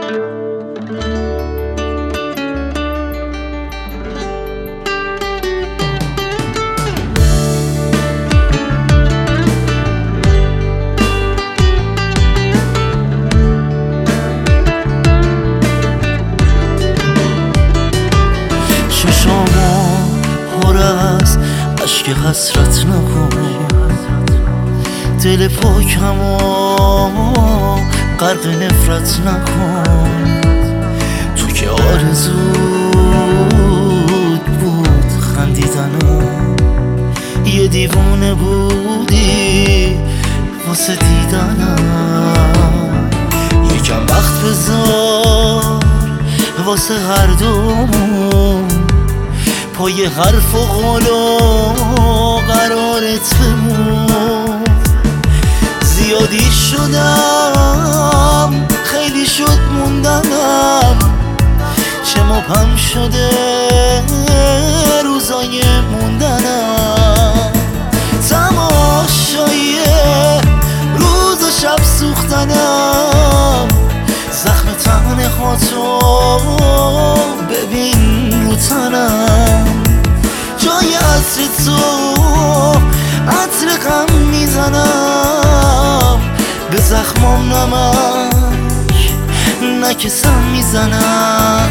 اشک حسرت نکن، دل پاکمو غرق نفرت نکن. تو که آرزوت بود خندیدنم، یه دیوونه بودی واسه دیدنم. یکم وقت بذار واسه هر دومون، پای حرف و قول و قرارت بمون. زیادی شدم، خیلی شد موندنم، چه مبهم شده روزای موندنم. تماشای روز و شب سوختنم، زخم تن خاطو ببین رو تنم. جای عطر تو عطر غم میزنم، به زخمام نمک نکسم میزنم.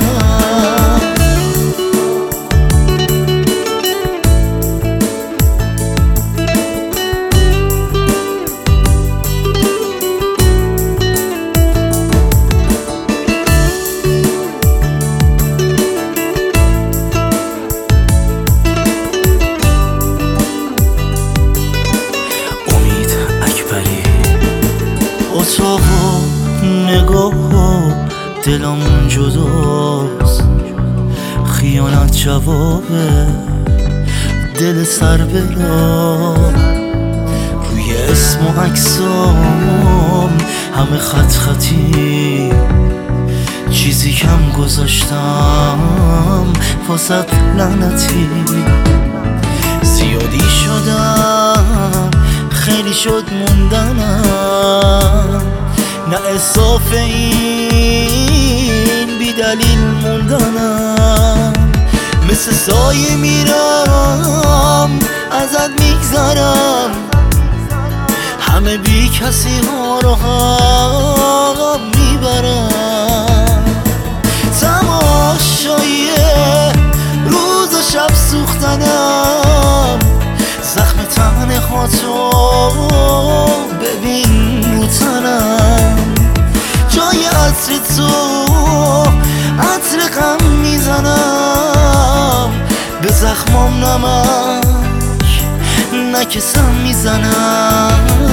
اتاق و نگاه و دلمون جداست، خیانت جوابه دل سر برا. روی اسم و عکسام همه خط خطی، چیزی کم گذاشتم واسه لعنتی. زیادی شدم، خیلی شد موندنم، نه اصاف این بی دلیل موندنم. مثل سایه میرم ازت میگذرم، همه بی کسی ها رو هم میبرم. تماشای روز و شب سوختنم، زخم تن خاطو ببین رو تنم. جای عطر تو عطر غم میزنم، به زخمام نمک نکسم میزنم.